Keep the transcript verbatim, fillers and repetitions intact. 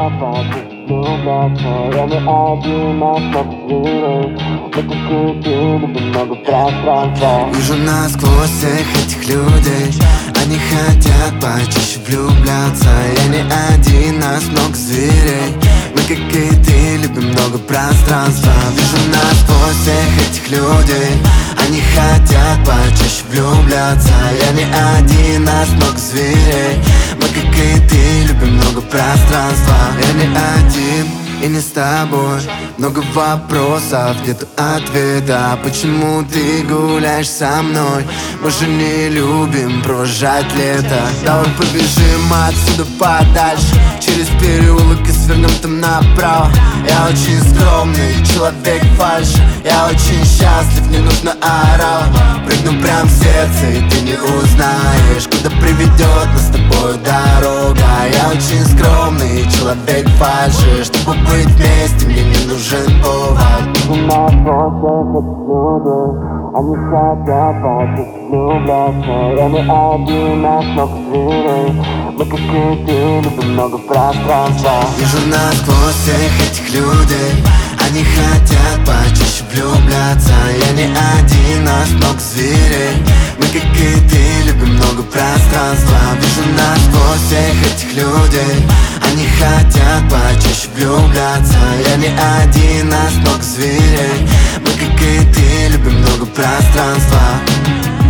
почти влюбляться. Я не один, нас много зверей. Мы как и ты, любим много пространства. Вижу насквозь всех этих людей. Они хотят почаще влюбляться. Я не один, нас много зверей. Мы как и ты, любим много пространства. Вижу насквозь всех этих людей. Они хотят почаще влюбляться. Я не один, нас много зверей. Мы как и ты, любим много пространства. Я не один и не с тобой. Много вопросов, нету ответа. Почему ты гуляешь со мной? Мы же не любим провожать лето. Давай побежим отсюда подальше, через переулок и свернем там направо. Я очень скромный человек фальши. Я очень счастлив, не нужно орал. Прыгну прям в сердце, и ты не узнаешь, куда приведет нас с тобой дорога. Я очень скромный человек фальши. Чтобы быть вместе, мне не нужен повод. Вижу насквозь всех этих людей. Они хотят почти влюбляться. Я не один, нас много зверей. Мы как и ты, любим много пространства. Вижу насквозь всех этих людей. Они хотят почаще влюбляться. Я не один, нас много зверей. Мы как и ты, любим много пространства. Вижу насквозь всех этих людей. Они хотят почаще влюбляться. Я не один, нас много зверей. Мы как и ты, любим много пространства.